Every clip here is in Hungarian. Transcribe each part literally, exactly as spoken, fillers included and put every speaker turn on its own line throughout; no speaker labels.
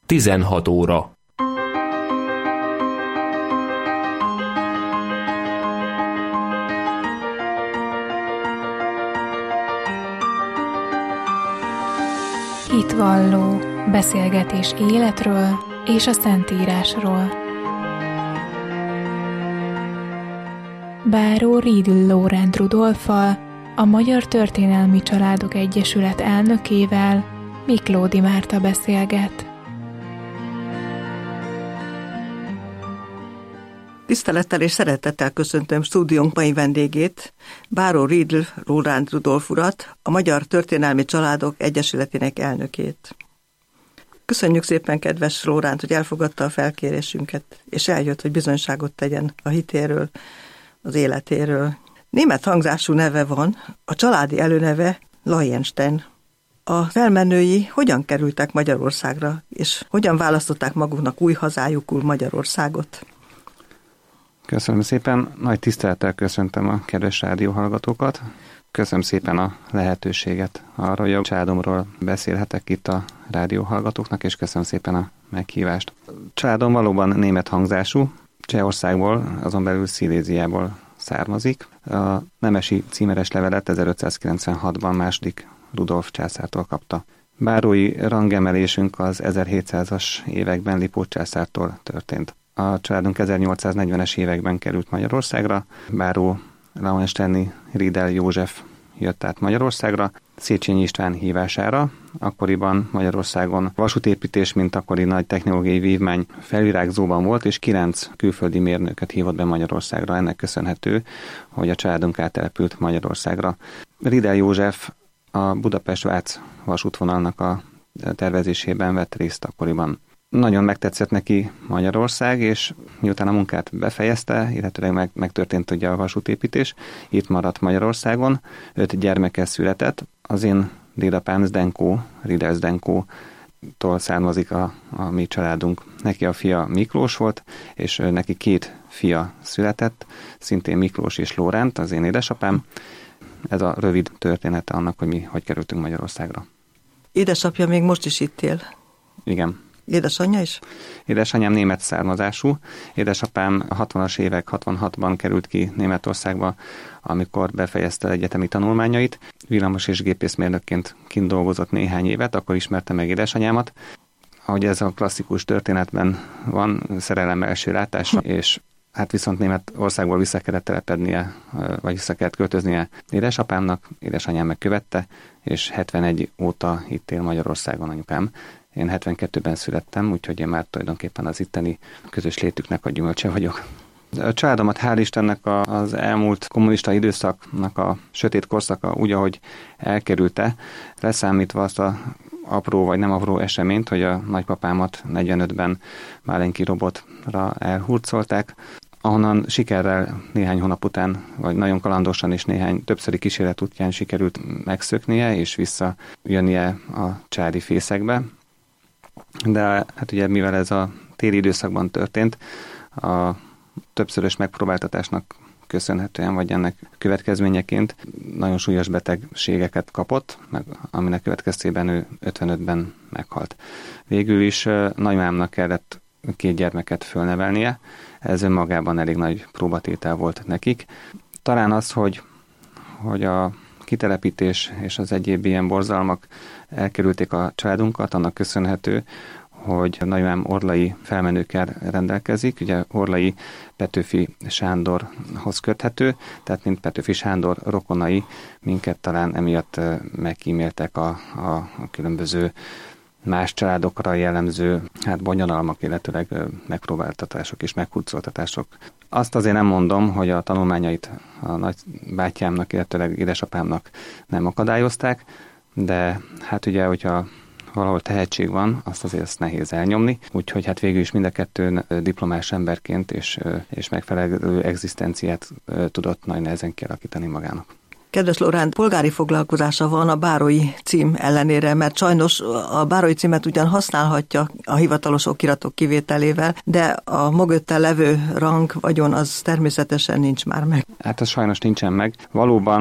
tizenhat óra.
Hitvalló, beszélgetés életről és a Szentírásról. Báró Riedl Lóránt Rudolffal, a Magyar Történelmi Családok Egyesület elnökével Miklódi Márta beszélget.
Tisztelettel és szeretettel köszöntöm stúdiónk mai vendégét, Báró Riedl Lóránt Rudolff urat, a Magyar Történelmi Családok Egyesületének elnökét. Köszönjük szépen, kedves Lóránt, hogy elfogadta a felkérésünket, és eljött, hogy bizonyságot tegyen a hitéről, az életéről. Német hangzású neve van, a családi előneve Laienstein. A felmenői hogyan kerültek Magyarországra, és hogyan választották maguknak új hazájukul Magyarországot?
Köszönöm szépen, nagy tisztelettel köszöntöm a kedves rádióhallgatókat. Köszönöm szépen a lehetőséget arra, hogy a családomról beszélhetek itt a rádióhallgatóknak, és köszönöm szépen a meghívást. A családom valóban német hangzású, Csehországból, azon belül Sziléziából származik. A nemesi címeres levelet ezerötszázkilencvenhatban második Rudolf császártól kapta. Bárói rangemelésünk az ezerhétszázas években Lipót császártól történt. A családunk ezernyolcszáznegyvenes években került Magyarországra. Báró Laiensteini Riedl József jött át Magyarországra, Széchenyi István hívására. Akkoriban Magyarországon vasútépítés, mint akkori nagy technológiai vívmány felvirágzóban volt, és kilenc külföldi mérnököt hívott be Magyarországra. Ennek köszönhető, hogy a családunk áttelepült Magyarországra. Riedl József a Budapest-Vác vasútvonalnak a tervezésében vett részt akkoriban. Nagyon megtetszett neki Magyarország, és miután a munkát befejezte, illetőleg meg, megtörtént ugye a vasútépítés, itt maradt Magyarországon, öt gyermeke született. Az én dédapám Zdenko, Riedl Zdenko-tól származik a, a mi családunk. Neki a fia Miklós volt, és neki két fia született, szintén Miklós és Lóránt, az én édesapám. Ez a rövid története annak, hogy mi hogy kerültünk Magyarországra.
Édesapja még most is itt él?
Igen.
Édesanyja is?
Édesanyám német származású. Édesapám a hatvanas évek hatvanhatban került ki Németországba, amikor befejezte egyetemi tanulmányait. Villamos- és gépészmérnökként kint dolgozott néhány évet, akkor ismerte meg édesanyámat. Ahogy ez a klasszikus történetben van, szerelem első látásra, és hát viszont Németországból vissza kellett telepednie, vagy vissza kellett költöznie édesapámnak, édesanyám megkövette, és hetvenegy óta itt él Magyarországon anyukám. Én hetvenkettőben születtem, úgyhogy én már tulajdonképpen az itteni közös létüknek a gyümölcse vagyok. A családomat hál' Istennek az elmúlt kommunista időszaknak a sötét korszaka úgy, ahogy elkerülte, leszámítva azt a apró vagy nem apró eseményt, hogy a nagypapámat negyvenötben Málenki robotra elhurcolták, ahonnan sikerrel néhány hónap után, vagy nagyon kalandosan és néhány többszöri kísérlet útján sikerült megszöknie és visszajönnie a családi fészekbe. De hát ugye mivel ez a téli időszakban történt, a többszörös megpróbáltatásnak köszönhetően, vagy ennek következményeként nagyon súlyos betegségeket kapott, meg aminek következtében ő ötvenötben meghalt. Végül is nagymámnak kellett két gyermeket fölnevelnie, ez önmagában elég nagy próbatétel volt nekik. Talán az, hogy, hogy a kitelepítés és az egyéb ilyen borzalmak elkerülték a családunkat, annak köszönhető, hogy nagymám orlai felmenőkkel rendelkezik, ugye Orlai Petőfi Sándorhoz köthető, tehát mint Petőfi Sándor rokonai minket talán emiatt megkíméltek a, a, a különböző más családokra jellemző hát bonyodalmak, illetőleg megpróbáltatások és meghurcoltatások. Azt azért nem mondom, hogy a tanulmányait a nagybátyámnak, illetőleg édesapámnak nem akadályozták, de hát ugye, hogyha valahol tehetség van, azt azért azt nehéz elnyomni, úgyhogy hát végül is mind a kettő diplomás emberként és, és megfelelő egzisztenciát tudott nagy nehezen kialakítani magának.
Kedves Lóránt, polgári foglalkozása van a bárói cím ellenére, mert sajnos a bárói címet ugyan használhatja a hivatalos okiratok kivételével, de a mögötte levő rang, vagyon az természetesen nincs már meg.
Hát az sajnos nincsen meg. Valóban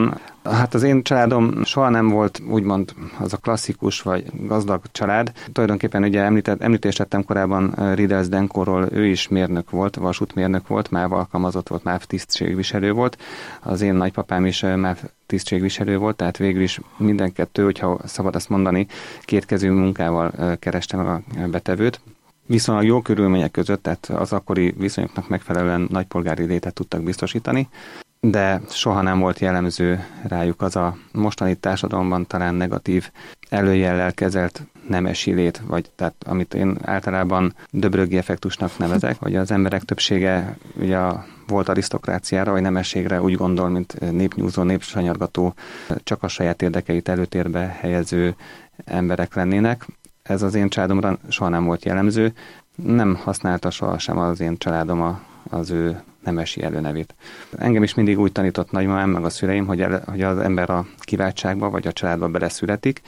Hát az én családom soha nem volt úgymond az a klasszikus vagy gazdag család. Tulajdonképpen ugye említett, említést tettem korábban Riedel Zdenkoról, ő is mérnök volt, vasútmérnök volt, MÁV alkalmazott volt, MÁV tisztségviselő volt. Az én nagypapám is MÁV tisztségviselő volt, tehát végül is minden kettő, hogyha szabad ezt mondani, kétkezű munkával kereste meg a betevőt. Viszonylag jó körülmények között, tehát az akkori viszonyoknak megfelelően nagypolgári létet tudtak biztosítani, de soha nem volt jellemző rájuk az a mostani társadalomban talán negatív előjellel kezelt nemesi lét, vagy tehát amit én általában döbrögi effektusnak nevezek, hogy az emberek többsége ugye volt arisztokráciára, vagy nemességre úgy gondol, mint népnyúzó, népsanyargató, csak a saját érdekeit előtérbe helyező emberek lennének. Ez az én családomra soha nem volt jellemző, nem használta sohasem az én családom a, az ő nemesi előnevét. Engem is mindig úgy tanított nagymamám, meg a szüleim, hogy, el, hogy az ember a kiváltságba vagy a családba beleszületik,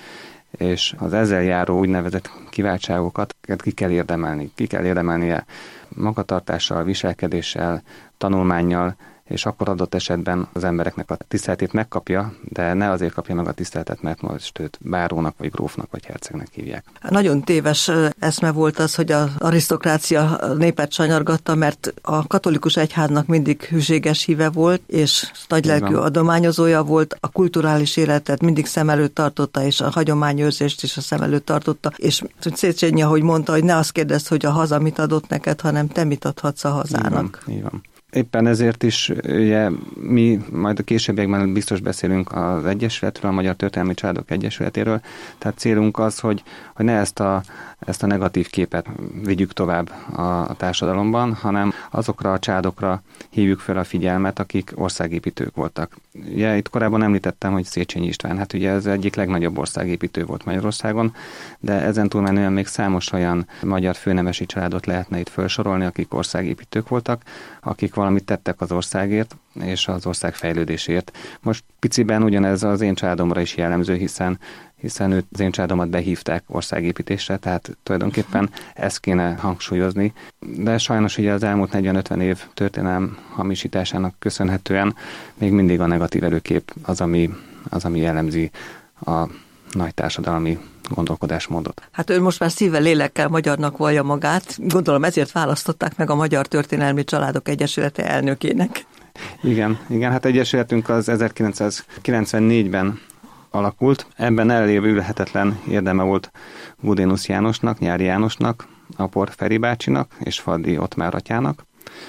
és az ezzel járó úgynevezett kiváltságokat ki kell érdemelni. Ki kell érdemelnie magatartással, viselkedéssel, tanulmánnyal, és akkor adott esetben az embereknek a tiszteletét megkapja, de ne azért kapja meg a tiszteletet, mert most őt bárónak, vagy grófnak, vagy hercegnek hívják.
Nagyon téves eszme volt az, hogy az arisztokrácia népet sanyargatta, mert a katolikus egyháznak mindig hűséges híve volt, és nagylelkű adományozója volt, a kulturális életet mindig szem előtt tartotta, és a hagyományőrzést is a szem előtt tartotta, és Széchenyi, ahogy mondta, hogy ne azt kérdezd, hogy a haza mit adott neked, hanem te mit adhatsz a hazának.
Így van, így van. Éppen ezért is ugye, mi majd a későbbiekben biztos beszélünk az Egyesületről, a Magyar Történelmi Családok Egyesületéről, tehát célunk az, hogy, hogy ne ezt a, ezt a negatív képet vigyük tovább a, a társadalomban, hanem azokra a családokra hívjuk fel a figyelmet, akik országépítők voltak. Ugye itt korábban említettem, hogy Széchenyi István, hát ugye ez egyik legnagyobb országépítő volt Magyarországon, de ezen túlmenően még számos olyan magyar főnemesi családot lehetne itt felsorolni, akik országépítők voltak, akik valamit tettek az országért és az ország fejlődésért. Most piciben ugyanez az én családomra is jellemző, hiszen hiszen őt, az én családomat behívták országépítésre, tehát tulajdonképpen ezt kéne hangsúlyozni. De sajnos ugye az elmúlt negyven-ötven év történelem hamisításának köszönhetően még mindig a negatív előkép az, ami, az, ami jellemzi a nagy társadalmi gondolkodásmódot.
Hát ő most már szívvel, lélekkel magyarnak vallja magát. Gondolom ezért választották meg a Magyar Történelmi Családok Egyesülete elnökének.
Igen, igen, hát egyesületünk az ezerkilencszázkilencvennégyben alakult. Ebben elévülhetetlen érdeme volt Gudénusz Jánosnak, Nyári Jánosnak, Apor Feri bácsinak és Faddi Ottmár atyának.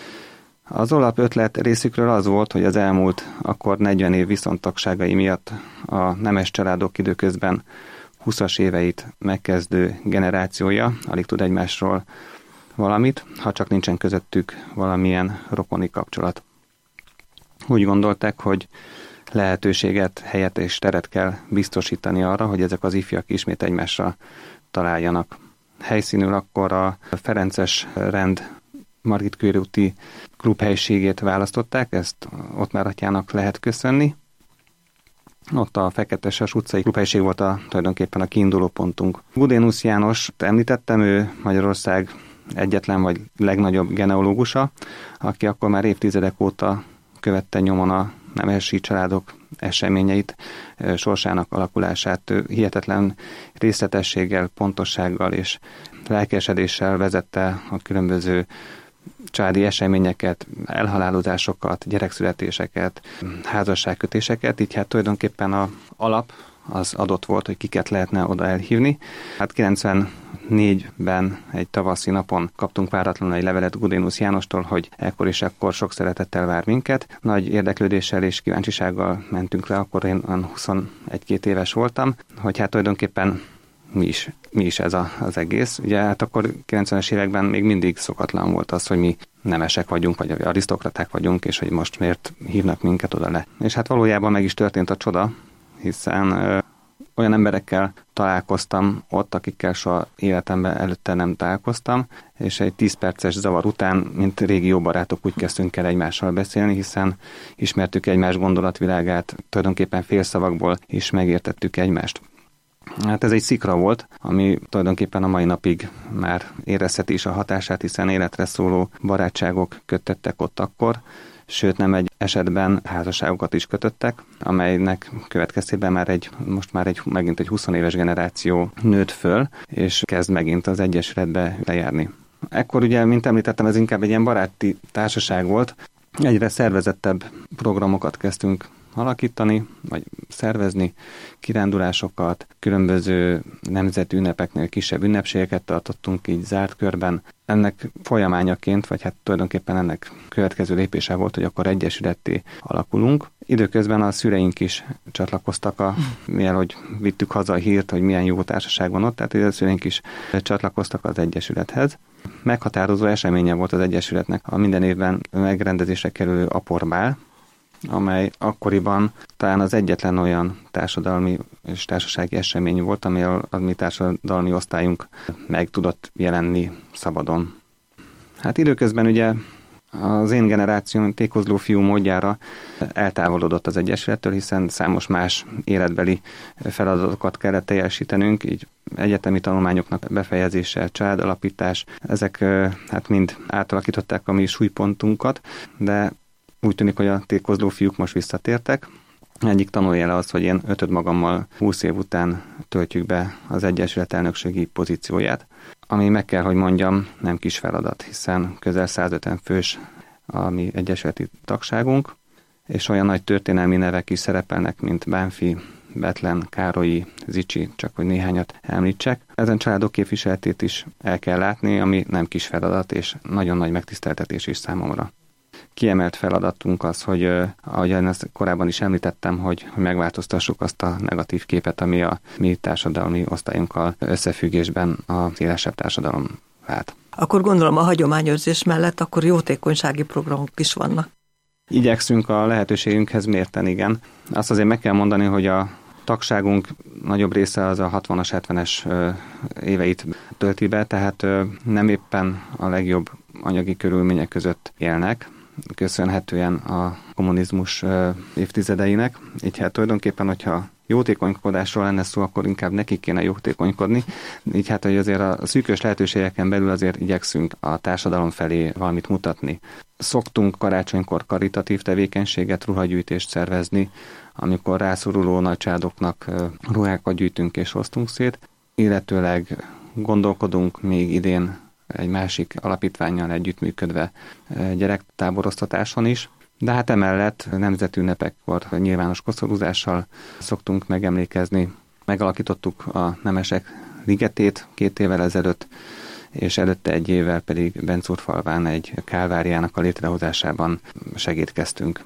Az alap ötlet részükről az volt, hogy az elmúlt akkor negyven év viszontagságai miatt a nemes családok időközben húszas éveit megkezdő generációja alig tud egymásról valamit, ha csak nincsen közöttük valamilyen rokoni kapcsolat. Úgy gondolták, hogy lehetőséget, helyet és teret kell biztosítani arra, hogy ezek az ifjak ismét egymásra találjanak. Helyszínül akkor a Ferences rend Margit körúti klubhelységét választották, ezt Ottmár atyának lehet köszönni. Ott a Feketesas utcai klubhelység volt a, tulajdonképpen a kiinduló pontunk. Gudénusz János, említettem, ő Magyarország egyetlen vagy legnagyobb genealógusa, aki akkor már évtizedek óta követte nyomon a nemesi családok eseményeit, sorsának alakulását. Ő hihetetlen részletességgel, pontossággal és lelkesedéssel vezette a különböző családi eseményeket, elhalálozásokat, gyerekszületéseket, házasságkötéseket, így hát tulajdonképpen az alap az adott volt, hogy kiket lehetne oda elhívni. Hát kilencvennégyben egy tavaszi napon kaptunk váratlanul egy levelet Gudénusz Jánostól, hogy ekkor és ekkor sok szeretettel vár minket. Nagy érdeklődéssel és kíváncsisággal mentünk le, akkor én huszonegy-két éves voltam, hogy hát tulajdonképpen mi is, mi is ez a, az egész. Ugye hát akkor kilencvenes években még mindig szokatlan volt az, hogy mi nemesek vagyunk, vagy arisztokraták vagyunk, és hogy most miért hívnak minket oda le. És hát valójában meg is történt a csoda, hiszen ö, olyan emberekkel találkoztam ott, akikkel soha életemben előtte nem találkoztam, és egy tíz perces zavar után, mint régi jó barátok, úgy kezdtünk el egymással beszélni, hiszen ismertük egymás gondolatvilágát, tulajdonképpen félszavakból is megértettük egymást. Hát ez egy szikra volt, ami tulajdonképpen a mai napig már érezheti is a hatását, hiszen életre szóló barátságok köttettek ott akkor, sőt nem egy esetben házasságokat is kötöttek, amelynek következtében már egy, most már egy, megint egy húsz éves generáció nőtt föl, és kezd megint az egyesületbe lejárni. Ekkor ugye, mint említettem, ez inkább egy ilyen baráti társaság volt, egyre szervezettebb programokat kezdtünk alakítani, vagy szervezni, kirándulásokat, különböző nemzeti ünnepeknél kisebb ünnepségeket tartottunk így zárt körben. Ennek folyamányaként, vagy hát tulajdonképpen ennek következő lépése volt, hogy akkor egyesületté alakulunk. Időközben a szüleink is csatlakoztak, a, mielőtt vittük haza a hírt, hogy milyen jó társaság van ott, tehát a szüleink is csatlakoztak az egyesülethez. Meghatározó eseménye volt az egyesületnek a minden évben megrendezésre kerülő aporbál, amely akkoriban talán az egyetlen olyan társadalmi és társasági esemény volt, ami a, a mi társadalmi osztályunk meg tudott jelenni szabadon. Hát időközben ugye az én generációm tékozló fiú módjára eltávolodott az egyesülettől, hiszen számos más életbeli feladatokat kellett teljesítenünk, így egyetemi tanulmányoknak befejezése, családalapítás, ezek hát mind átalakították a mi súlypontunkat, de úgy tűnik, hogy a tékozló fiúk most visszatértek. Egyik tanújele az, hogy én ötöd magammal húsz év után töltjük be az egyesület elnökségi pozícióját, ami meg kell, hogy mondjam, nem kis feladat, hiszen közel százötven fős a mi egyesületi tagságunk, és olyan nagy történelmi nevek is szerepelnek, mint Bánfi, Betlen, Károlyi, Zicsi, csak hogy néhányat említsek. Ezen családok képviseletét is el kell látni, ami nem kis feladat, és nagyon nagy megtiszteltetés is számomra. Kiemelt feladatunk az, hogy ahogy ezt korábban is említettem, hogy, hogy megváltoztassuk azt a negatív képet, ami a mi társadalmi osztályunkkal összefüggésben a szélesebb társadalom lát.
Akkor gondolom a hagyományőrzés mellett akkor jótékonysági programok is vannak.
Igyekszünk a lehetőségünkhez mérten, igen. Azt azért meg kell mondani, hogy a tagságunk nagyobb része az a hatvanas, hetvenes éveit tölti be, tehát nem éppen a legjobb anyagi körülmények között élnek, köszönhetően a kommunizmus évtizedeinek. Így hát tulajdonképpen, hogyha jótékonykodásról lenne szó, akkor inkább nekik kéne jótékonykodni. Így hát, hogy azért a szűkös lehetőségeken belül azért igyekszünk a társadalom felé valamit mutatni. Szoktunk karácsonykor karitatív tevékenységet, ruhagyűjtést szervezni, amikor rászoruló nagycsádoknak ruhákat gyűjtünk és osztunk szét, illetőleg gondolkodunk még idén egy másik alapítvánnyal együttműködve gyerektáboroztatáson is, de hát emellett nemzetünnepekkor nyilvános koszorúzással szoktunk megemlékezni. Megalakítottuk a Nemesek Ligetét két évvel ezelőtt, és előtte egy évvel pedig Bencúrfalván egy kálváriának a létrehozásában segítkeztünk.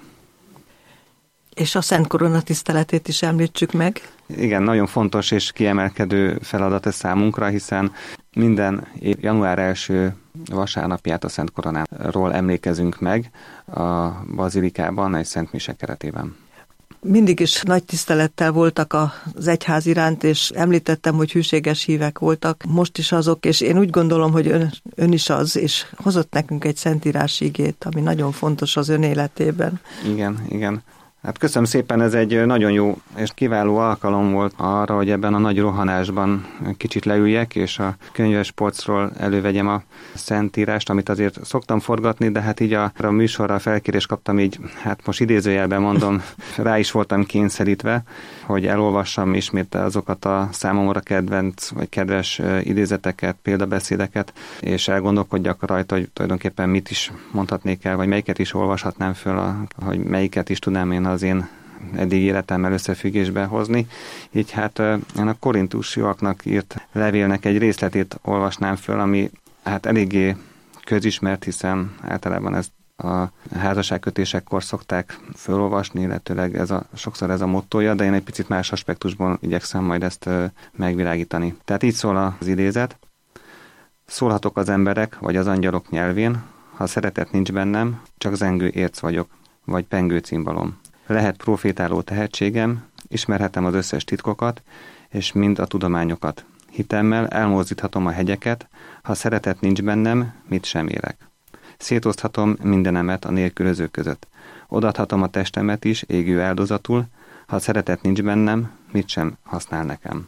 És a Szent Korona tiszteletét is említsük meg.
Igen, nagyon fontos és kiemelkedő feladat ez számunkra, hiszen minden év január első vasárnapját a Szent Koronáról emlékezünk meg a bazilikában egy Szent Mise keretében.
Mindig is nagy tisztelettel voltak az egyház iránt, és említettem, hogy hűséges hívek voltak, most is azok, és én úgy gondolom, hogy ön, ön is az, és hozott nekünk egy szentírási igét, ami nagyon fontos az ön életében.
Igen, igen. Hát köszönöm szépen, ez egy nagyon jó és kiváló alkalom volt arra, hogy ebben a nagy rohanásban kicsit leüljek, és a könyves polcról elővegyem a szentírást, amit azért szoktam forgatni, de hát így a, a műsorra felkérést kaptam, így hát most idézőjelben mondom, rá is voltam kényszerítve, hogy elolvassam ismét azokat a számomra kedvenc vagy kedves idézeteket, példabeszédeket, és elgondolkodjak rajta, hogy tulajdonképpen mit is mondhatnék el, vagy melyiket is olvashatnám föl, a, hogy melyiket is tudnám én az én eddig életemmel összefüggésbe hozni. Így hát én a korintusiaknak írt levélnek egy részletét olvasnám föl, ami hát eléggé közismert, hiszen általában ezt a házasságkötésekkor szokták felolvasni, illetőleg ez a, sokszor ez a mottója, de én egy picit más aspektusból igyekszem majd ezt megvilágítani. Tehát így szól az idézet. Szólhatok az emberek vagy az angyalok nyelvén, ha szeretet nincs bennem, csak zengő érc vagyok, vagy pengő cimbalom. Lehet profétáló tehetségem, ismerhetem az összes titkokat, és mind a tudományokat. Hitemmel elmozdíthatom a hegyeket, ha szeretet nincs bennem, mit sem érek. Szétoszthatom mindenemet a nélkülözők között. Odaadhatom a testemet is égő áldozatul, ha szeretet nincs bennem, mit sem használ nekem.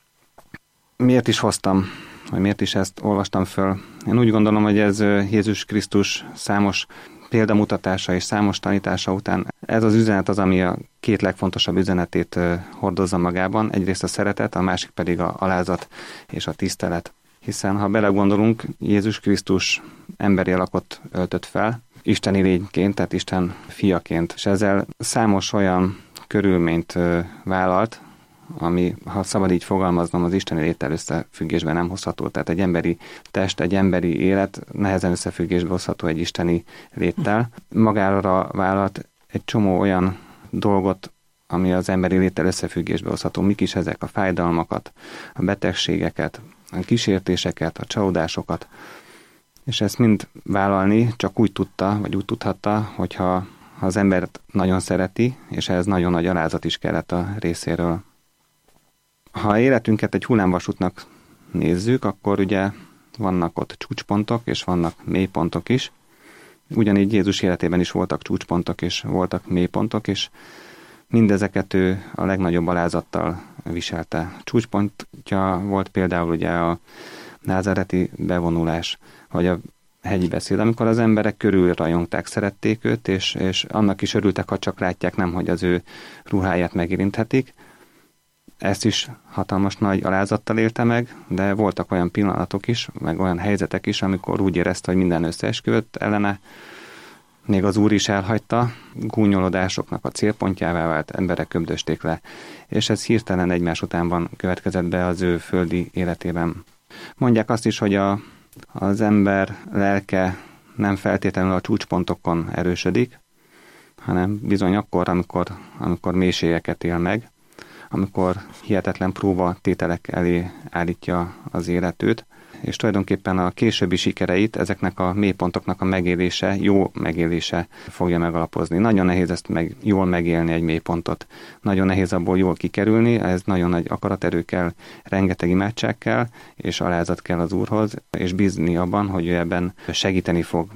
Miért is hoztam, vagy miért is ezt olvastam föl? Én úgy gondolom, hogy ez Jézus Krisztus számos példamutatása és számos tanítása után ez az üzenet az, ami a két legfontosabb üzenetét hordozza magában. Egyrészt a szeretet, a másik pedig a alázat és a tisztelet. Hiszen ha belegondolunk, Jézus Krisztus emberi alakot öltött fel, isteni lényként, tehát Isten fiaként, és ezzel számos olyan körülményt vállalt, ami, ha szabad így fogalmaznom, az isteni léttel összefüggésben nem hozható. Tehát egy emberi test, egy emberi élet nehezen összefüggésbe hozható egy isteni léttel. Magára vállalt egy csomó olyan dolgot, ami az emberi léttel összefüggésbe hozható. Mik is ezek? A fájdalmakat, a betegségeket, a kísértéseket, a csalódásokat. És ezt mind vállalni csak úgy tudta, vagy úgy tudhatta, hogyha az embert nagyon szereti, és ehhez nagyon nagy alázat is kellett a részéről. Ha életünket egy hullámvasútnak nézzük, akkor ugye vannak ott csúcspontok, és vannak mélypontok is. Ugyanígy Jézus életében is voltak csúcspontok, és voltak mélypontok, és mindezeket ő a legnagyobb alázattal viselte. Csúcspontja volt például ugye a názáreti bevonulás, vagy a hegyi beszéd, amikor az emberek körül rajongták, szerették őt, és, és annak is örültek, ha csak látják, nem, hogy az ő ruháját megérinthetik. Ezt is hatalmas nagy alázattal élte meg, de voltak olyan pillanatok is, meg olyan helyzetek is, amikor úgy érezte, hogy minden összeesküvött ellene, még az Úr is elhagyta, gúnyolodásoknak a célpontjává vált, emberek köbdösték le, és ez hirtelen egymás utánban következett be az ő földi életében. Mondják azt is, hogy a, az ember lelke nem feltétlenül a csúcspontokon erősödik, hanem bizony akkor, amikor, amikor mélységeket él meg, amikor hihetetlen próba tételek elé állítja az életőt, és tulajdonképpen a későbbi sikereit ezeknek a mélypontoknak a megélése, jó megélése fogja megalapozni. Nagyon nehéz ezt meg, jól megélni egy mélypontot. Nagyon nehéz abból jól kikerülni, ez nagyon nagy akaraterő kell, rengeteg imádság kell, és alázat kell az Úrhoz, és bízni abban, hogy ő ebben segíteni fog.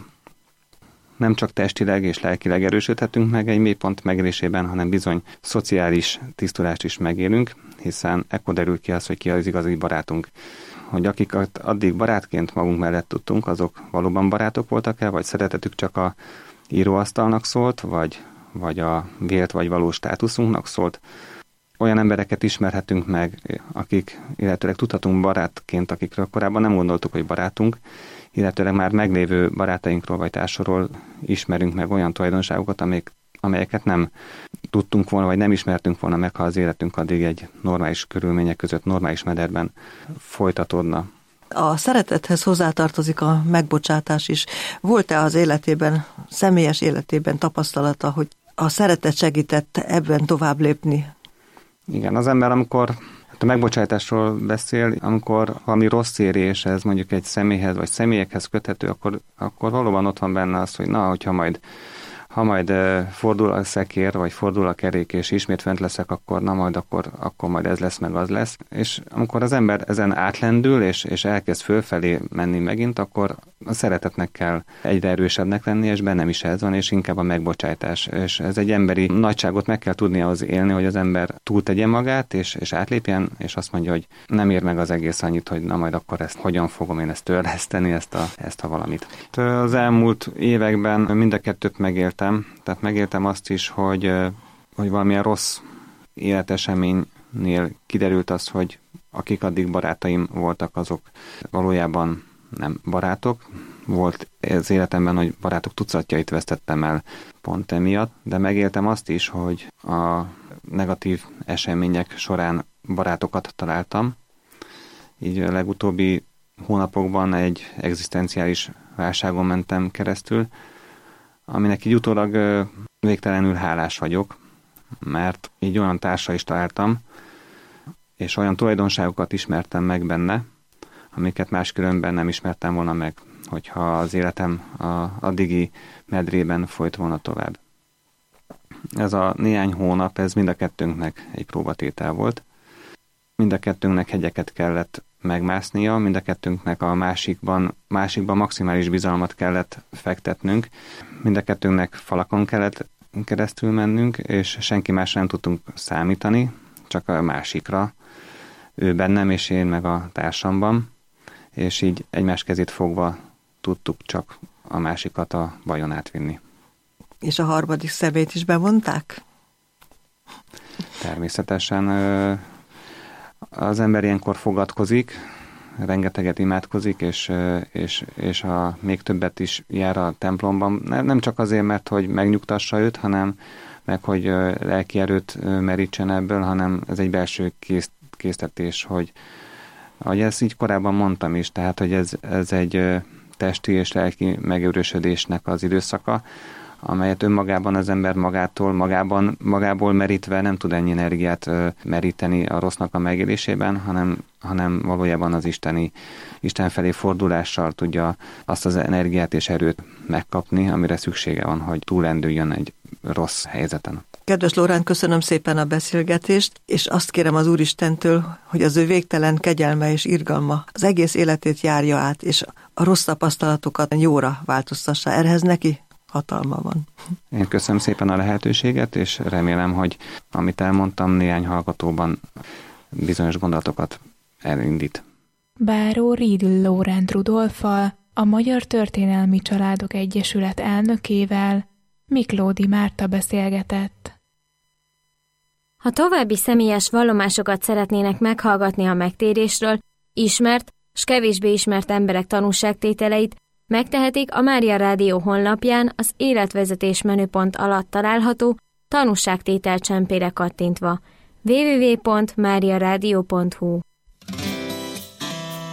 Nem csak testileg és lelkileg erősödhetünk meg egy mélypont megélésében, hanem bizony szociális tisztulást is megélünk, hiszen ekkor derül ki az, hogy ki az igazi barátunk. Hogy akiket addig barátként magunk mellett tudtunk, azok valóban barátok voltak-e, vagy szeretetük csak a íróasztalnak szólt, vagy, vagy a vélt vagy valós státuszunknak szólt. Olyan embereket ismerhetünk meg, akik illetőleg tudhatunk barátként, akikről korábban nem gondoltuk, hogy barátunk, illetőleg már meglévő barátainkról vagy társadról ismerünk meg olyan tulajdonságokat, amelyek, amelyeket nem tudtunk volna, vagy nem ismertünk volna meg, ha az életünk addig egy normális körülmények között, normális mederben folytatódna.
A szeretethez hozzátartozik a megbocsátás is. Volt-e az életében, személyes életében tapasztalata, hogy a szeretet segített ebben tovább lépni?
Igen, az ember, amikor a megbocsátásról beszél, amikor valami rossz éri, és ez mondjuk egy személyhez vagy személyekhez köthető, akkor, akkor valóban ott van benne az, hogy na, hogyha majd ha majd fordul a szekér, vagy fordul a kerék, és ismét fent leszek, akkor na majd akkor, akkor majd ez lesz, meg az lesz. És amikor az ember ezen átlendül, és, és elkezd fölfelé menni megint, akkor a szeretetnek kell egyre erősebbnek lenni, és bennem is ez van, és inkább a megbocsátás. És ez egy emberi nagyságot meg kell tudni ahhoz élni, hogy az ember túltegye magát, és, és átlépjen, és azt mondja, hogy nem ér meg az egész annyit, hogy na majd akkor ezt hogyan fogom én ezt törleszteni, ezt a, ezt a valamit. Az elmúlt években mind a kettőt megéltem, tehát megéltem azt is, hogy, hogy valamilyen rossz életeseménynél kiderült az, hogy akik addig barátaim voltak, azok valójában nem barátok. Volt az életemben, hogy barátok tucatjait vesztettem el pont emiatt, de megéltem azt is, hogy a negatív események során barátokat találtam. Így a legutóbbi hónapokban egy egzisztenciális válságon mentem keresztül, aminek így utólag végtelenül hálás vagyok, mert így olyan társa is találtam, és olyan tulajdonságokat ismertem meg benne, amiket máskülönben nem ismertem volna meg, hogyha az életem az addigi medrében folyt volna tovább. Ez a néhány hónap, ez mind a kettőnknek egy próbatétel volt. Mind a kettőnknek hegyeket kellett megmásznia, mind a kettőnknek a másikban, másikban maximális bizalmat kellett fektetnünk, mind a kettőnknek falakon kellett keresztül mennünk, és senki másra nem tudtunk számítani, csak a másikra, ő bennem és én meg a társamban, és így egymás kezét fogva tudtuk csak a másikat a bajon átvinni.
És a harmadik szemét is bevonták?
Természetesen az ember ilyenkor fogadkozik, rengeteget imádkozik, és, és, és a, még többet is jár a templomban. Nem csak azért, mert hogy megnyugtassa őt, hanem meg hogy lelki erőt merítsen ebből, hanem ez egy belső kész, késztetés, hogy ahogy ezt így korábban mondtam is, tehát hogy ez, ez egy testi és lelki megőrösödésnek az időszaka, amelyet önmagában az ember magától, magában, magából merítve nem tud ennyi energiát meríteni a rossznak a megélésében, hanem, hanem valójában az isteni, Isten felé fordulással tudja azt az energiát és erőt megkapni, amire szüksége van, hogy túlendüljön egy rossz helyzeten.
Kedves Lóránt, köszönöm szépen a beszélgetést, és azt kérem az Úristentől, hogy az ő végtelen kegyelme és irgalma az egész életét járja át, és a rossz tapasztalatokat jóra változtassa. Erhez neki hatalma van.
Én köszönöm szépen a lehetőséget, és remélem, hogy amit elmondtam, néhány hallgatóban bizonyos gondolatokat elindít.
Báró Riedl Lóránt Rudolffal, a Magyar Történelmi Családok Egyesület elnökével Miklódi Márta beszélgetett.
Ha további személyes vallomásokat szeretnének meghallgatni a megtérésről, ismert s kevésbé ismert emberek tanúságtételeit, megtehetik a Mária Rádió honlapján az életvezetés menüpont alatt található tanúságtétel csempére kattintva. double-u double-u double-u pont mária rádió pont hu